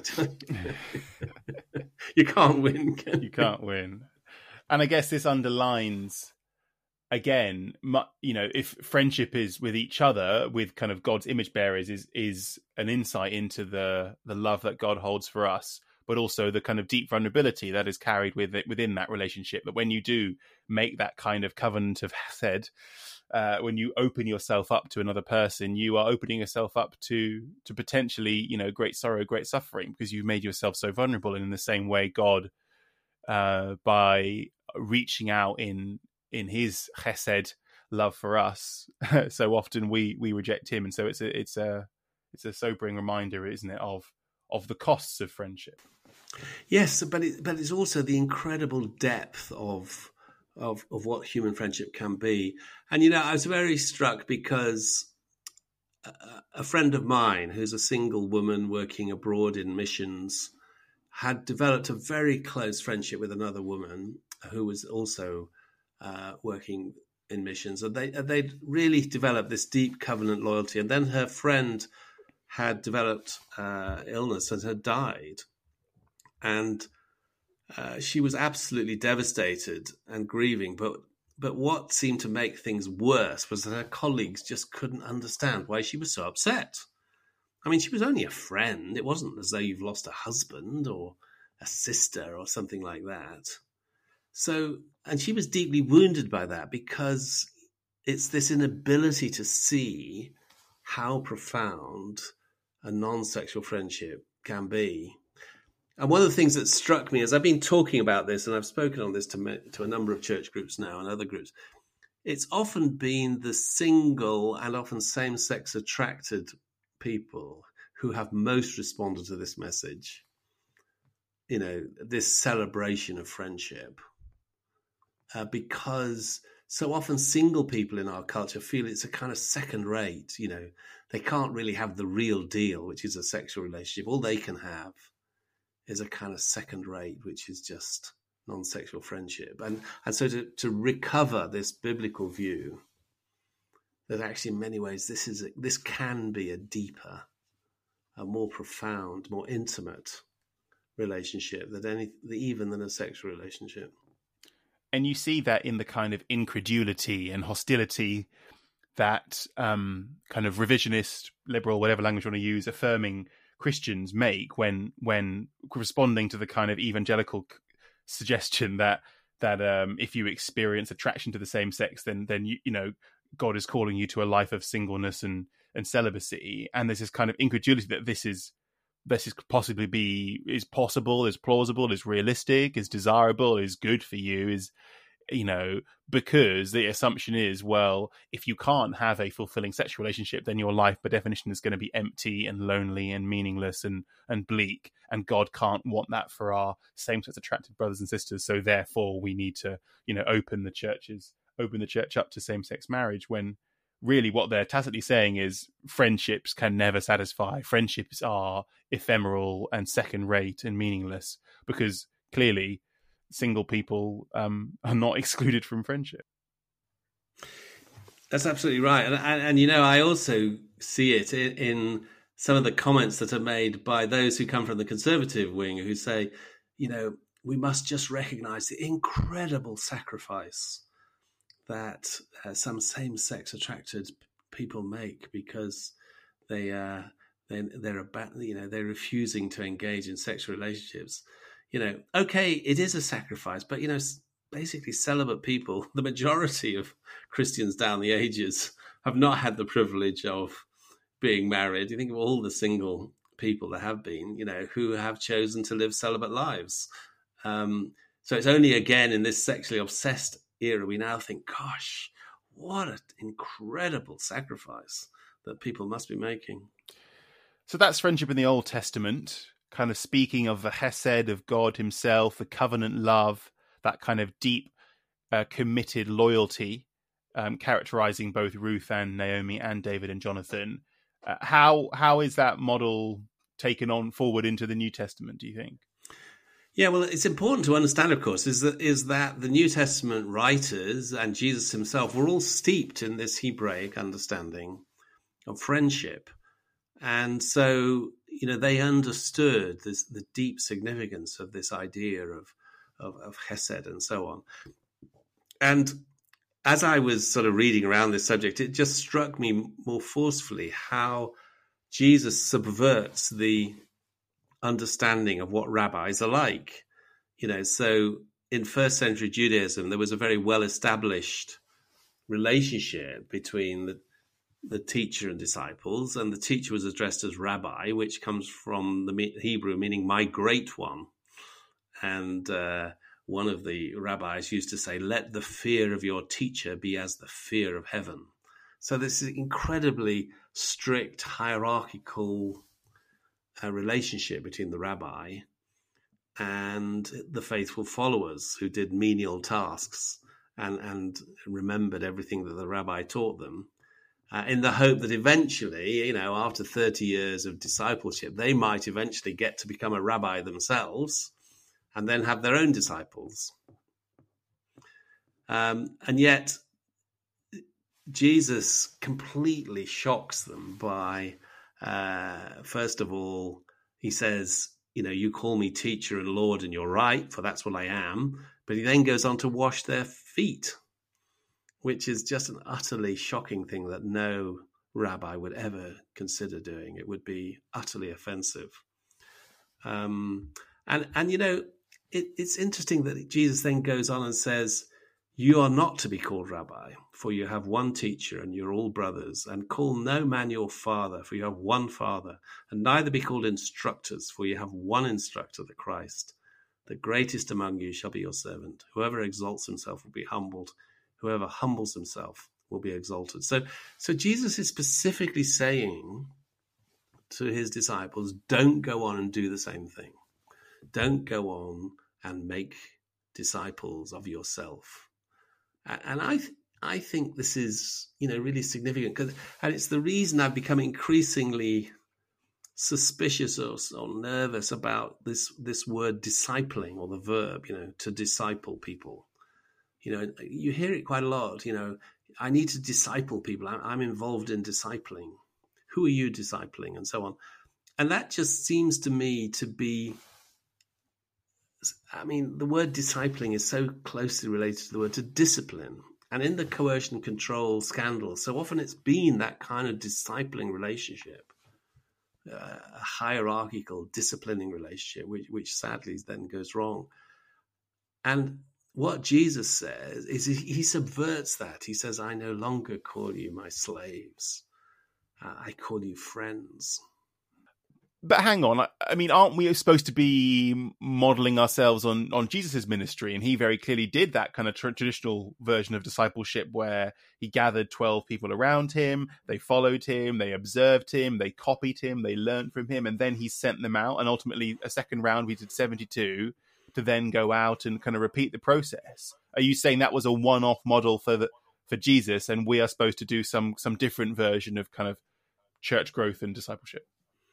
You can't win, can you? You can't win. And I guess this underlines, again, you know, if friendship is with each other, with kind of God's image bearers, is is an insight into the the love that God holds for us, but also the kind of deep vulnerability that is carried with it within that relationship. That when you do make that kind of covenant of hesed, uh, when you open yourself up to another person, you are opening yourself up to to potentially, you know, great sorrow, great suffering, because you've made yourself so vulnerable. And in the same way, God, uh, by reaching out in in His chesed love for us, so often we we reject Him, and so it's a it's a it's a sobering reminder, isn't it, of of the costs of friendship. Yes, but it, but it's also the incredible depth of of of what human friendship can be. And you know, I was very struck because a, a friend of mine, who's a single woman working abroad in missions, had developed a very close friendship with another woman who was also uh, working in missions, and they they'd really developed this deep covenant loyalty. And then her friend had developed uh, illness and had died. And uh, she was absolutely devastated and grieving. But but what seemed to make things worse was that her colleagues just couldn't understand why she was so upset. I mean, she was only a friend. It wasn't as though you've lost a husband or a sister or something like that. So, and she was deeply wounded by that, because it's this inability to see how profound a non-sexual friendship can be. And one of the things that struck me as I've been talking about this, and I've spoken on this to, to a number of church groups now and other groups, it's often been the single and often same-sex attracted people who have most responded to this message, you know, this celebration of friendship. Uh, because so often single people in our culture feel it's a kind of second rate, you know, they can't really have the real deal, which is a sexual relationship. All they can have is a kind of second rate, which is just non-sexual friendship. And and so to, to recover this biblical view that actually in many ways this is a, this can be a deeper, a more profound, more intimate relationship than any even than a sexual relationship. And you see that in the kind of incredulity and hostility that um, kind of revisionist, liberal, whatever language you want to use, affirming Christians make when when responding to the kind of evangelical suggestion that that um, if you experience attraction to the same sex, then then you you know God is calling you to a life of singleness and and celibacy. And there's this kind of incredulity that this is this is possibly be is possible, is plausible, is realistic, is desirable, is good for you, is, you know, because the assumption is, well, if you can't have a fulfilling sexual relationship, then your life by definition is going to be empty and lonely and meaningless and and bleak, and God can't want that for our same-sex attracted brothers and sisters, so therefore we need to, you know, open the churches open the church up to same-sex marriage, when really what they're tacitly saying is friendships can never satisfy. Friendships are ephemeral and second-rate and meaningless, because clearly single people um, are not excluded from friendship. That's absolutely right. And, and, and you know, I also see it in, in some of the comments that are made by those who come from the conservative wing, who say, you know, we must just recognize the incredible sacrifice that uh, some same-sex attracted people make, because they uh, they they're about, you know, they're refusing to engage in sexual relationships. You know, okay, it is a sacrifice, but you know, basically celibate people, the majority of Christians down the ages, have not had the privilege of being married. You think of all the single people that have been, you know, who have chosen to live celibate lives. Um, so it's only again in this sexually obsessed era we now think, gosh, what an incredible sacrifice that people must be making. So that's friendship in the Old Testament, kind of speaking of the chesed of God himself, the covenant love, that kind of deep uh, committed loyalty, um, characterizing both Ruth and Naomi and David and Jonathan. Uh, how how is that model taken on forward into the New Testament, do you think? Yeah, well, it's important to understand, of course, is that is that the New Testament writers and Jesus himself were all steeped in this Hebraic understanding of friendship. And so, you know, they understood this, the deep significance of this idea of, of, of chesed and so on. And as I was sort of reading around this subject, it just struck me more forcefully how Jesus subverts the understanding of what rabbis are like. You know, so in first century Judaism, there was a very well-established relationship between the, the teacher and disciples, and the teacher was addressed as rabbi, which comes from the Hebrew meaning my great one. And uh, one of the rabbis used to say, let the fear of your teacher be as the fear of heaven. So this is incredibly strict, hierarchical a relationship between the rabbi and the faithful followers who did menial tasks and, and remembered everything that the rabbi taught them, uh, in the hope that eventually, you know, after thirty years of discipleship, they might eventually get to become a rabbi themselves and then have their own disciples. Um, and yet, Jesus completely shocks them by Uh, first of all, he says, you know, you call me teacher and Lord, and you're right, for that's what I am. But he then goes on to wash their feet, which is just an utterly shocking thing that no rabbi would ever consider doing. It would be utterly offensive. Um, and, and, you know, it, it's interesting that Jesus then goes on and says, you are not to be called rabbi, for you have one teacher and you're all brothers, and call no man your father, for you have one father, and neither be called instructors, for you have one instructor, the Christ. The greatest among you shall be your servant. Whoever exalts himself will be humbled. Whoever humbles himself will be exalted. So, so Jesus is specifically saying to his disciples, don't go on and do the same thing. Don't go on and make disciples of yourself. And I, th- I think this is, you know, really significant, because, and it's the reason I've become increasingly suspicious or, or nervous about this this word discipling, or the verb, you know, to disciple people. You know, you hear it quite a lot. You know, I need to disciple people. I'm, I'm involved in discipling. Who are you discipling, and so on. And that just seems to me to be. I mean, the word discipling is so closely related to the word to discipline. And in the coercion control scandal, so often it's been that kind of discipling relationship, uh, a hierarchical disciplining relationship, which, which sadly then goes wrong. And what Jesus says is he, he subverts that. He says, I no longer call you my slaves. Uh, I call you friends. But hang on, I mean, aren't we supposed to be modeling ourselves on, on Jesus's ministry? And he very clearly did that kind of tra- traditional version of discipleship where he gathered twelve people around him, they followed him, they observed him, they copied him, they learned from him, and then he sent them out. And ultimately, a second round, we did seventy-two to then go out and kind of repeat the process. Are you saying that was a one-off model for the, for Jesus, and we are supposed to do some some different version of kind of church growth and discipleship?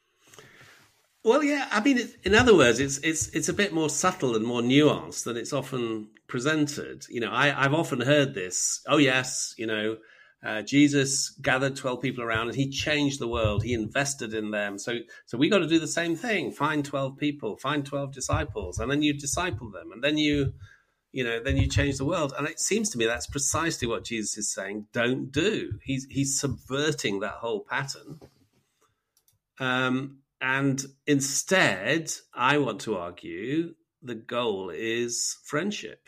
Well, yeah, I mean, in other words, it's it's it's a bit more subtle and more nuanced than it's often presented. You know, I, I've often heard this, oh, yes, you know, uh, Jesus gathered twelve people around and he changed the world. He invested in them. So so we got to do the same thing. Find twelve people, find twelve disciples, and then you disciple them. And then you, you know, then you change the world. And it seems to me that's precisely what Jesus is saying, don't do. He's, he's subverting that whole pattern. Um. And instead, I want to argue the goal is friendship,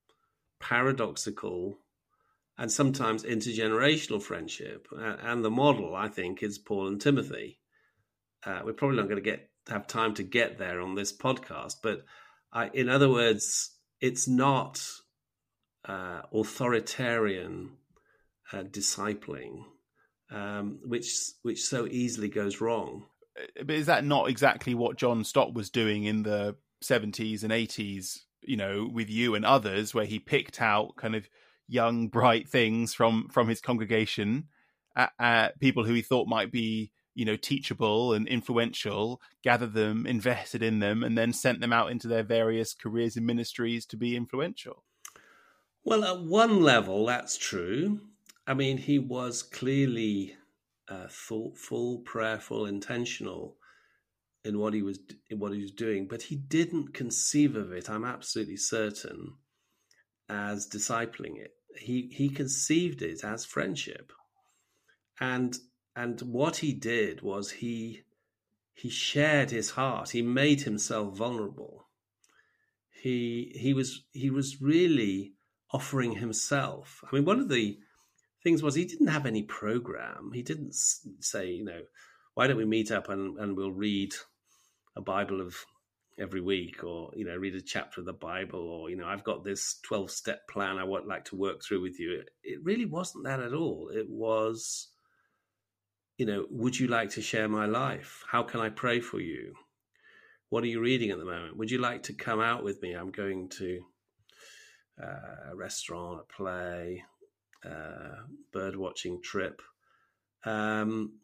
paradoxical and sometimes intergenerational friendship. And the model, I think, is Paul and Timothy. Uh, we're probably not going to get have time to get there on this podcast, but I, in other words, it's not uh, authoritarian uh, discipling, um, which which so easily goes wrong. But is that not exactly what John Stott was doing in the seventies and eighties you know, with you and others, where he picked out kind of young, bright things from from his congregation, uh, uh, people who he thought might be, you know, teachable and influential, gathered them, invested in them, and then sent them out into their various careers and ministries to be influential. Well, at one level, that's true. I mean, he was clearly uh, thoughtful, prayerful, intentional in what he was in what he was doing, but he didn't conceive of it, I'm absolutely certain, as discipling it. He he conceived it as friendship, and and what he did was he he shared his heart. He made himself vulnerable. He he was he was really offering himself. I mean, one of the things was he didn't have any program. He didn't say, you know, why don't we meet up and, and we'll read a Bible of every week, or, you know, read a chapter of the Bible, or, you know, I've got this twelve-step plan I would like to work through with you. It, it really wasn't that at all. It was, you know, would you like to share my life? How can I pray for you? What are you reading at the moment? Would you like to come out with me? I'm going to uh, a restaurant, a play, uh, bird watching trip. Um,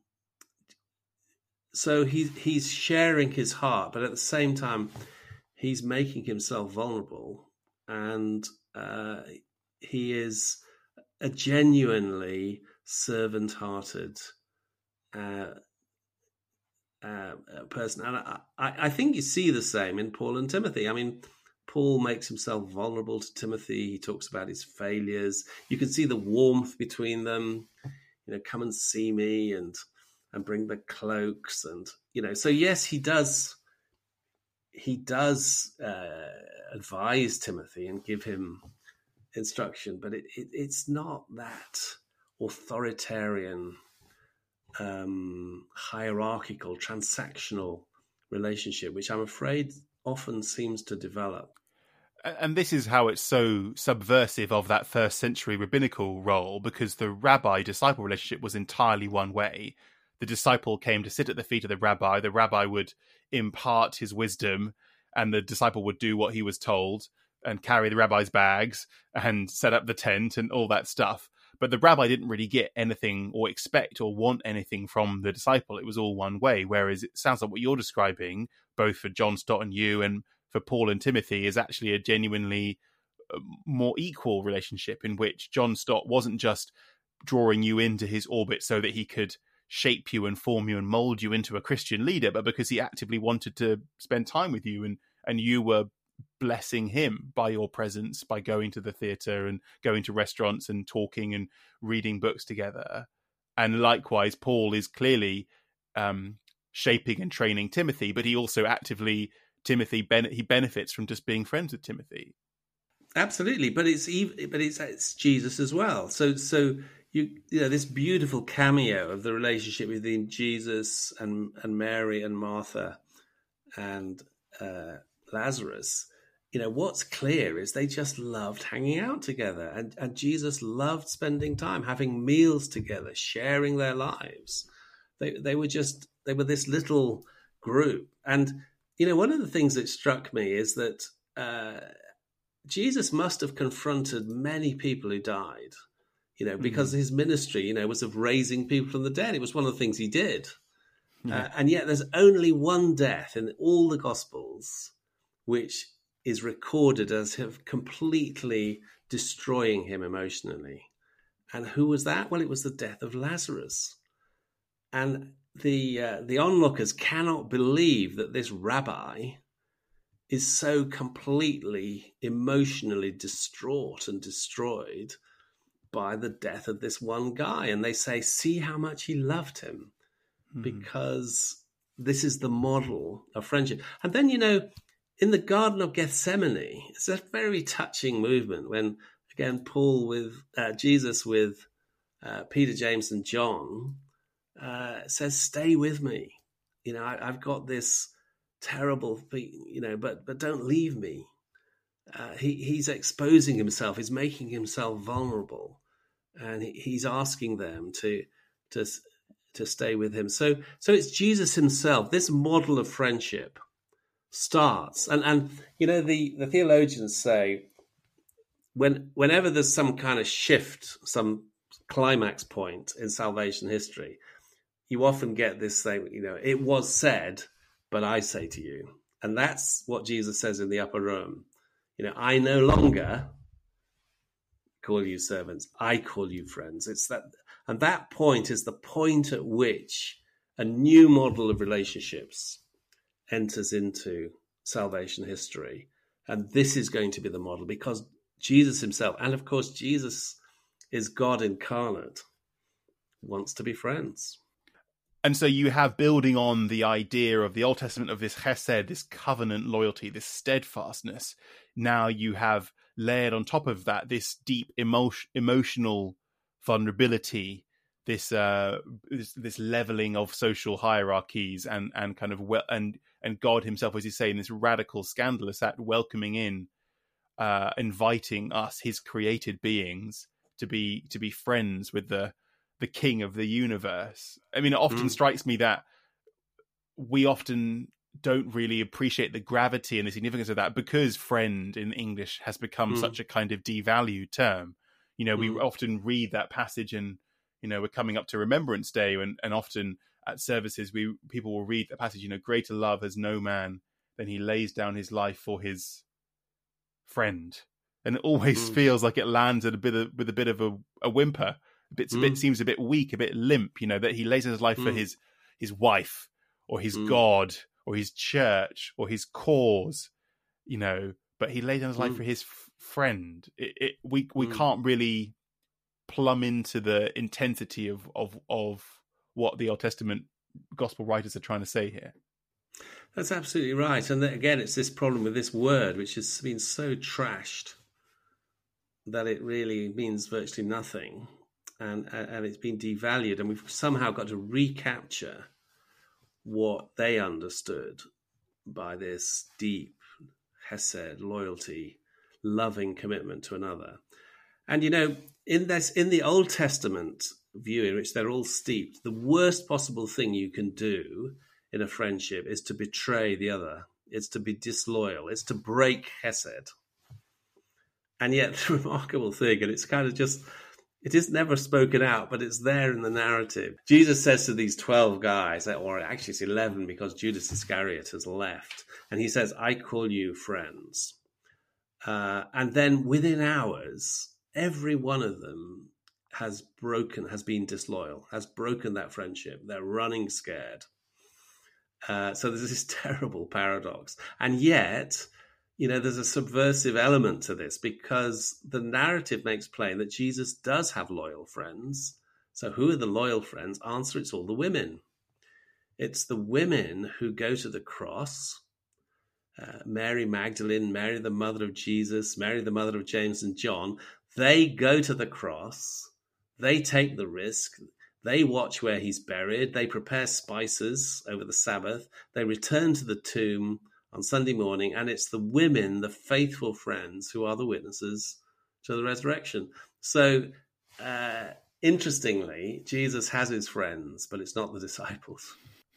so he's he's sharing his heart, but at the same time, he's making himself vulnerable, and uh, he is a genuinely servant-hearted uh, uh, person. And I, I think you see the same in Paul and Timothy. I mean, Paul makes himself vulnerable to Timothy. He talks about his failures. You can see the warmth between them. You know, come and see me, and and bring the cloaks, and, you know. So yes, he does. He does uh, advise Timothy and give him instruction, but it, it, it's not that authoritarian, um, hierarchical, transactional relationship, which I'm afraid often seems to develop. And this is how it's so subversive of that first century rabbinical role, because the rabbi-disciple relationship was entirely one way. The disciple came to sit at the feet of the rabbi. The rabbi would impart his wisdom, and the disciple would do what he was told and carry the rabbi's bags and set up the tent and all that stuff. But the rabbi didn't really get anything or expect or want anything from the disciple. It was all one way. Whereas it sounds like what you're describing, both for John Stott and you and for Paul and Timothy, is actually a genuinely more equal relationship, in which John Stott wasn't just drawing you into his orbit so that he could shape you and form you and mold you into a Christian leader, but because he actively wanted to spend time with you, and, and you were blessing him by your presence, by going to the theatre and going to restaurants and talking and reading books together. And likewise, Paul is clearly um, shaping and training Timothy, but he also actively, Timothy, ben- he benefits from just being friends with Timothy. Absolutely, but it's even, but it's, it's Jesus as well. So, so you you know, this beautiful cameo of the relationship between Jesus and and Mary and Martha and uh, Lazarus. You know, what's clear is they just loved hanging out together, and and Jesus loved spending time, having meals together, sharing their lives. They they were just they were this little group, and you know, one of the things that struck me is that Uh, Jesus must have confronted many people who died, you know, because mm-hmm. his ministry, you know, was of raising people from the dead. It was one of the things he did. Yeah. Uh, and yet there's only one death in all the Gospels which is recorded as have completely destroying him emotionally. And who was that? Well, it was the death of Lazarus. And the uh, the onlookers cannot believe that this rabbi is so completely emotionally distraught and destroyed by the death of this one guy. And they say, see how much he loved him, mm-hmm. because this is the model of friendship. And then, you know, in the Garden of Gethsemane, it's a very touching movement when, again, Paul with uh, Jesus with uh, Peter, James, and John uh, says, stay with me. You know, I, I've got this terrible thing, you know, but but don't leave me. Uh, he he's exposing himself. He's making himself vulnerable, and he, he's asking them to to to stay with him. So so it's Jesus himself. This model of friendship starts. And, and you know, the, the theologians say, when whenever there's some kind of shift, some climax point in salvation history, you often get this thing, you know, it was said, but I say to you. And that's what Jesus says in the upper room. You know, I no longer call you servants, I call you friends. It's that, and that point is the point at which a new model of relationships enters into salvation history. And this is going to be the model, because Jesus himself, and of course Jesus is God incarnate, wants to be friends. And so you have, building on the idea of the Old Testament of this chesed, this covenant loyalty, this steadfastness, now you have layered on top of that this deep emotion, emotional vulnerability, this uh, this, this leveling of social hierarchies, and and kind of well, and and God himself, as you say, in this radical, scandalous act, welcoming in, uh, inviting us, his created beings, to be to be friends with the the king of the universe. I mean, it often mm. strikes me that we often don't really appreciate the gravity and the significance of that, because friend in English has become mm. such a kind of devalued term. You know, mm. we often read that passage, and, you know, we're coming up to Remembrance Day, and, and often at services, we people will read that passage, you know, greater love has no man than he lays down his life for his friend. And it always mm. feels like it lands at a bit of, with a bit of a, a whimper. A bit, mm. a bit seems a bit weak, a bit limp, you know, that he lays down his life mm. for his his wife, or his mm. God, or his church, or his cause, you know, but he lays down his mm. life for his f- friend. It, it, we we mm. can't really plumb into the intensity of, of of what the Old Testament gospel writers are trying to say here. That's absolutely right. And again, it's this problem with this word, which has been so trashed that it really means virtually nothing. And, and it's been devalued, and we've somehow got to recapture what they understood by this deep chesed, loyalty, loving commitment to another. And, you know, in this, in the Old Testament view, in which they're all steeped, the worst possible thing you can do in a friendship is to betray the other. It's to be disloyal. It's to break chesed. And yet the remarkable thing, and it's kind of just... it is never spoken out, but it's there in the narrative. Jesus says to these twelve guys, or actually it's eleven, because Judas Iscariot has left, and he says, I call you friends. Uh, and then within hours, every one of them has broken, has been disloyal, has broken that friendship. They're running scared. Uh, so there's this terrible paradox. And yet, you know, there's a subversive element to this, because the narrative makes plain that Jesus does have loyal friends. So who are the loyal friends? Answer, it's all the women. It's the women who go to the cross. Uh, Mary Magdalene, Mary the mother of Jesus, Mary the mother of James and John. They go to the cross. They take the risk. They watch where he's buried. They prepare spices over the Sabbath. They return to the tomb on Sunday morning, and it's the women, the faithful friends, who are the witnesses to the resurrection. So, uh, interestingly, Jesus has his friends, but it's not the disciples.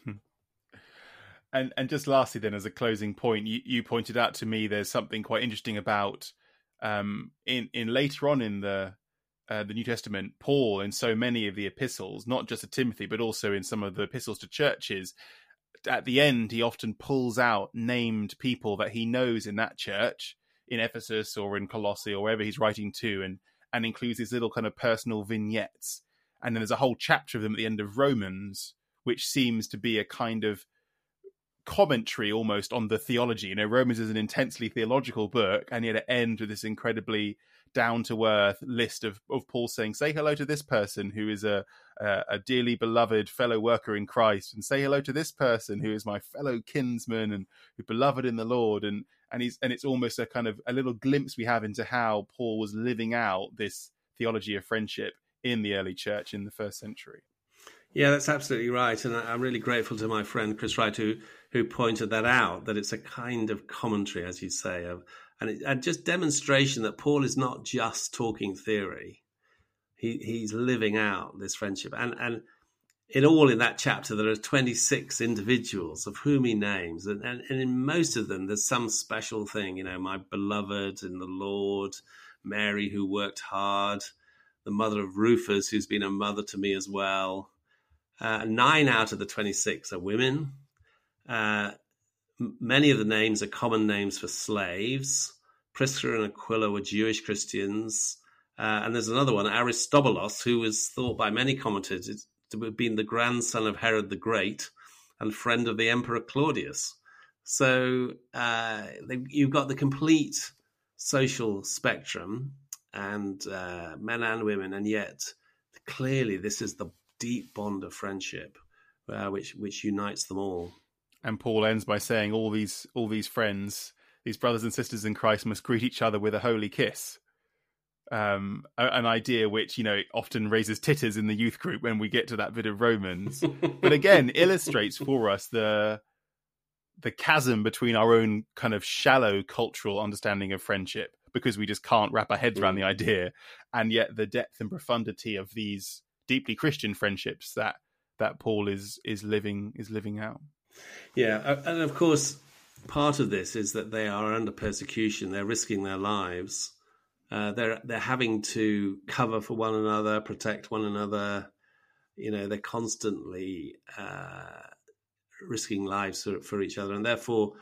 And and just lastly, then, as a closing point, you, you pointed out to me there's something quite interesting about um, in in later on in the uh, the New Testament, Paul, in so many of the epistles, not just to Timothy, but also in some of the epistles to churches, at the end, he often pulls out named people that he knows in that church, in Ephesus or in Colossae or wherever he's writing to, and, and includes these little kind of personal vignettes. And then there's a whole chapter of them at the end of Romans, which seems to be a kind of commentary almost on the theology. You know, Romans is an intensely theological book, and yet it ends with this incredibly down-to-earth list of, of Paul saying, say hello to this person who is a, a, a dearly beloved fellow worker in Christ, and say hello to this person who is my fellow kinsman and who beloved in the Lord. And and he's and it's almost a kind of a little glimpse we have into how Paul was living out this theology of friendship in the early church in the first century. Yeah, that's absolutely right. And I'm really grateful to my friend Chris Wright, who, who pointed that out, that it's a kind of commentary, as you say, of, and, it, and just demonstration that Paul is not just talking theory. He He's living out this friendship. And, and in all in that chapter, there are twenty-six individuals of whom he names. And, and, and in most of them, there's some special thing, you know, my beloved in the Lord, Mary, who worked hard, the mother of Rufus, who's been a mother to me as well. Uh, nine out of the twenty-six are women. Uh, m- many of the names are common names for slaves. Prisca and Aquila were Jewish Christians. Uh, and there's another one, Aristobulus, who was thought by many commentators to have been the grandson of Herod the Great and friend of the Emperor Claudius. So uh, they, you've got the complete social spectrum, and uh, men and women, and yet clearly this is the deep bond of friendship uh, which which unites them all. And Paul ends by saying all these all these friends, these brothers and sisters in Christ, must greet each other with a holy kiss. Um, an idea which, you know, often raises titters in the youth group when we get to that bit of Romans, but again illustrates for us the the chasm between our own kind of shallow cultural understanding of friendship, because we just can't wrap our heads around the idea, and yet the depth and profundity of these deeply Christian friendships that that Paul is is living is living out. Yeah, and of course, part of this is that they are under persecution; they're risking their lives. Uh, they're they're having to cover for one another, protect one another. You know, they're constantly uh, risking lives for, for each other, and therefore,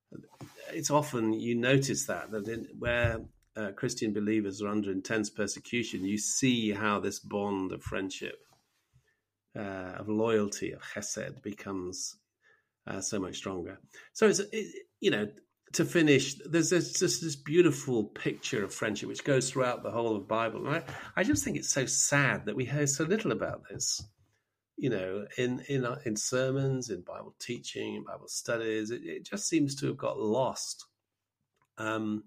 it's often you notice that that in, where uh, Christian believers are under intense persecution, you see how this bond of friendship, uh, of loyalty, of chesed becomes uh, so much stronger. So it's it, you know. To finish, there's this, just this beautiful picture of friendship which goes throughout the whole of the Bible. And I, I just think it's so sad that we hear so little about this. You know, in in in sermons, in Bible teaching, in Bible studies, it, it just seems to have got lost. Um,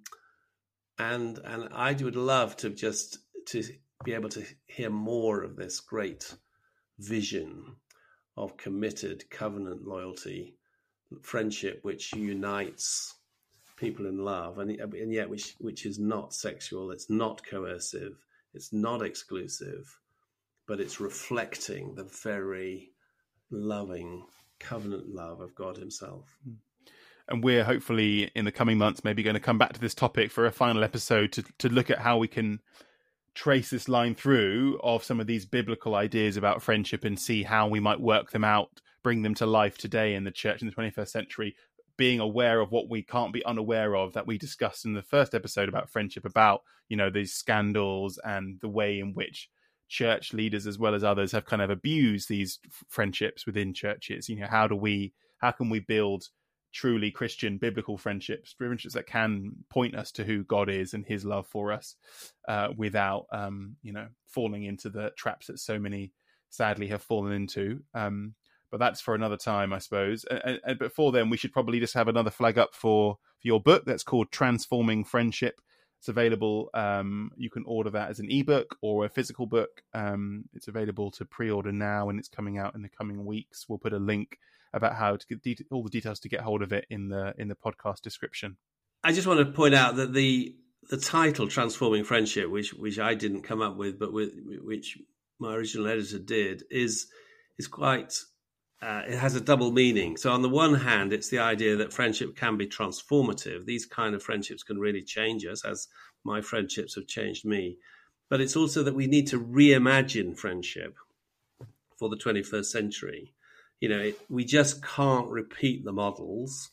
and and I would love to just to be able to hear more of this great vision of committed covenant loyalty, friendship which unites people in love, and, and yet which which is not sexual, it's not coercive, it's not exclusive, but it's reflecting the very loving covenant love of God himself. And we're hopefully in the coming months maybe going to come back to this topic for a final episode to to look at how we can trace this line through of some of these biblical ideas about friendship and see how we might work them out, bring them to life today in the church in the twenty-first century, being aware of what we can't be unaware of that we discussed in the first episode about friendship, about, you know, these scandals and the way in which church leaders as well as others have kind of abused these f- friendships within churches. You know, how do we, how can we build truly Christian biblical friendships, friendships that can point us to who God is and his love for us, uh, without, um, you know, falling into the traps that so many sadly have fallen into. Um, But that's for another time, I suppose. And, and before then, we should probably just have another flag up for, for your book. That's called Transforming Friendship. It's available. Um, you can order that as an ebook or a physical book. Um, it's available to pre-order now, and it's coming out in the coming weeks. We'll put a link about how to get de- all the details to get hold of it in the in the podcast description. I just want to point out that the the title Transforming Friendship, which which I didn't come up with, but with, which my original editor did, is is quite. Uh, it has a double meaning. So on the one hand, it's the idea that friendship can be transformative. These kind of friendships can really change us, as my friendships have changed me. But it's also that we need to reimagine friendship for the twenty-first century. You know, it, we just can't repeat the models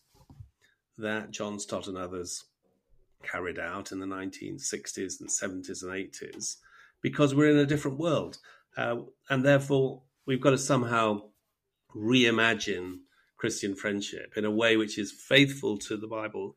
that John Stott and others carried out in the nineteen sixties and seventies and eighties, because we're in a different world. Uh, and therefore, we've got to somehow reimagine Christian friendship in a way which is faithful to the Bible.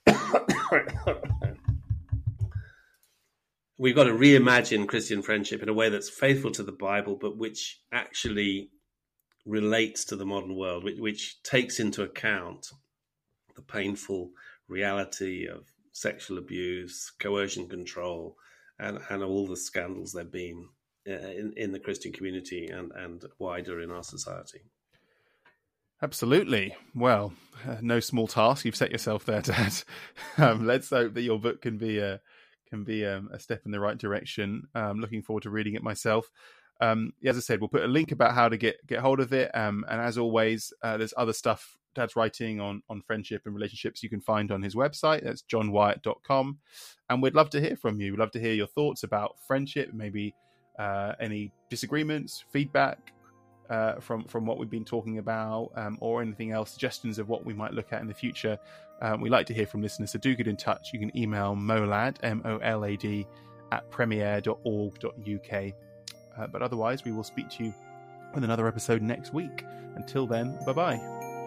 We've got to reimagine Christian friendship in a way that's faithful to the Bible, but which actually relates to the modern world, which, which takes into account the painful reality of sexual abuse, coercion control, and, and all the scandals there have been in, in the Christian community and, and wider in our society. Absolutely. Well, uh, no small task you've set yourself there, Dad. Um, let's hope that your book can be a can be um, a step in the right direction. I'm looking forward to reading it myself. Um, as I said, we'll put a link about how to get get hold of it. Um, and as always, uh, there's other stuff Dad's writing on on friendship and relationships you can find on his website. That's john wyatt dot com. And we'd love to hear from you. We'd love to hear your thoughts about friendship, maybe uh, any disagreements, feedback uh, from, from what we've been talking about, um, or anything else, suggestions of what we might look at in the future. Um, we like to hear from listeners, so do get in touch. You can email molad, M O L A D, at premier dot org dot U K. Uh, but otherwise, we will speak to you on another episode next week. Until then, bye-bye.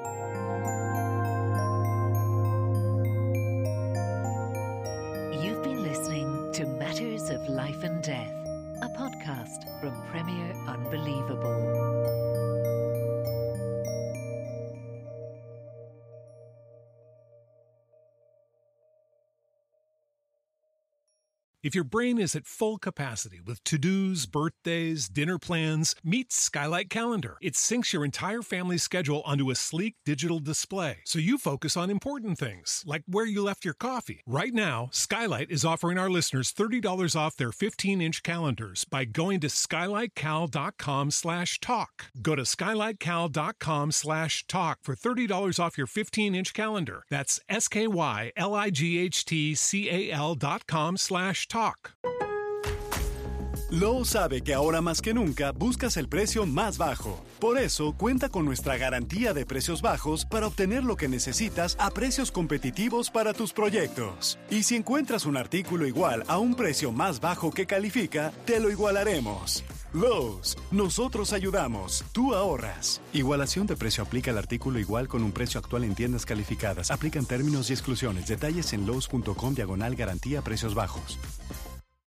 You've been listening to Matters of Life and Death, a podcast from Premier Unbelievable. If your brain is at full capacity with to-dos, birthdays, dinner plans, meet Skylight Calendar. It syncs your entire family's schedule onto a sleek digital display, so you focus on important things, like where you left your coffee. Right now, Skylight is offering our listeners thirty dollars off their fifteen-inch calendars by going to skylightcal.com slash talk. Go to skylightcal.com slash talk for thirty dollars off your fifteen-inch calendar. That's S-K-Y-L-I-G-H-T-C-A-L dot com slash talk. Lowe's sabe que ahora más que nunca buscas el precio más bajo. Por eso, cuenta con nuestra garantía de precios bajos para obtener lo que necesitas a precios competitivos para tus proyectos. Y si encuentras un artículo igual a un precio más bajo que califica, te lo igualaremos. Lowe's, nosotros ayudamos, tú ahorras. Igualación de precio aplica al artículo igual con un precio actual en tiendas calificadas. Aplican términos y exclusiones. Detalles en lowes punto com diagonal garantía precios bajos.